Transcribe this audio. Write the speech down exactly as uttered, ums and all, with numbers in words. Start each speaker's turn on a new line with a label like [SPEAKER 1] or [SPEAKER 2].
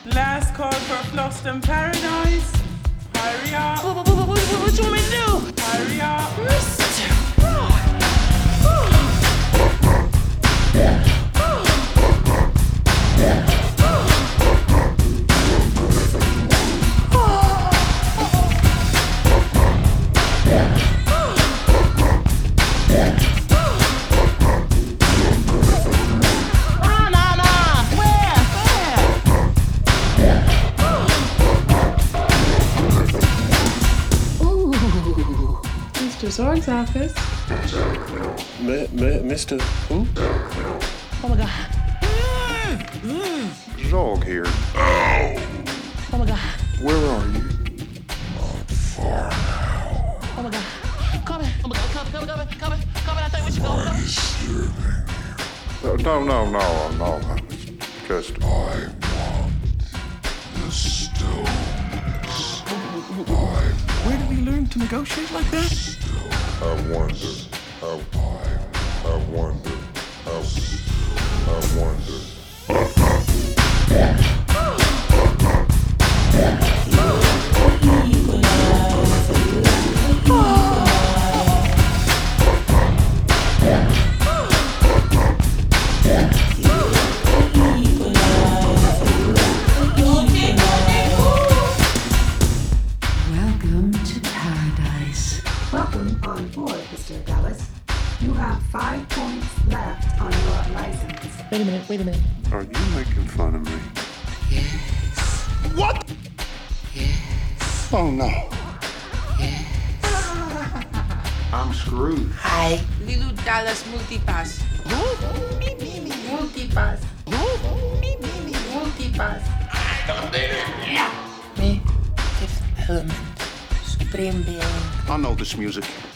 [SPEAKER 1] Last call for Flushton Paradise. Hurry up.
[SPEAKER 2] What, what, what, what, what do you want me to do?
[SPEAKER 1] Hurry up.
[SPEAKER 2] Mister Roy.
[SPEAKER 1] Mister Zorg's office.
[SPEAKER 3] M- M- Mister Who?
[SPEAKER 2] Oh my God.
[SPEAKER 3] Zorg here.
[SPEAKER 2] Oh my God.
[SPEAKER 3] Where are you?
[SPEAKER 2] Oh my God. Come in. Oh my God. Come, come, come, come, come in. I think we should go. Come.
[SPEAKER 3] No, no, no, no. I was just.
[SPEAKER 4] I want the stones. I
[SPEAKER 5] Where did he learn to negotiate like that?
[SPEAKER 4] I wonder. I, I, I wonder. I, I wonder.
[SPEAKER 6] Welcome to paradise.
[SPEAKER 7] Welcome on board, Mister Dallas. You have five points left on your license.
[SPEAKER 2] Wait a minute. Wait a minute.
[SPEAKER 3] Are you making fun of me?
[SPEAKER 6] Yes.
[SPEAKER 3] What?
[SPEAKER 6] Yes.
[SPEAKER 3] Oh no.
[SPEAKER 6] Yes.
[SPEAKER 3] I'm screwed.
[SPEAKER 8] Hi, Lulu Dallas Multipass. Multipass. Multipass. Me, Fifth Element, Supreme Being.
[SPEAKER 3] I know this music.